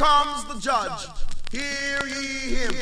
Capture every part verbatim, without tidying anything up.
comes the judge. Hear ye him.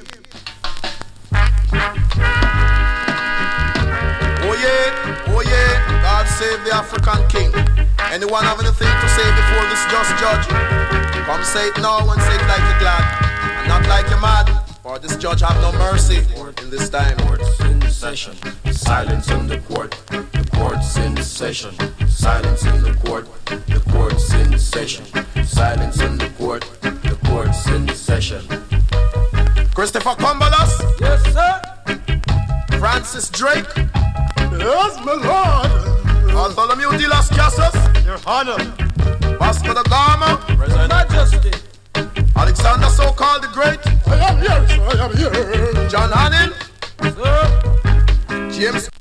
Oh yeah, oh yeah, God save the African king. Anyone have anything to say before this just judge? Come say it now and say it like you're glad, and not like you're mad. For this judge have no mercy in this time. Court's in session, silence in the court. The court's in session, silence in the court. The court's in session, silence in the court. The court's in session. Christopher Cumberlas. Yes, sir. Francis Drake. Yes, my lord. Bartholomew de las Casas. Your Honor. Vasco da Gama. Present. Majesty. Alexander so-called the Great. I am here, sir. I am here. John Hannon. Sir. James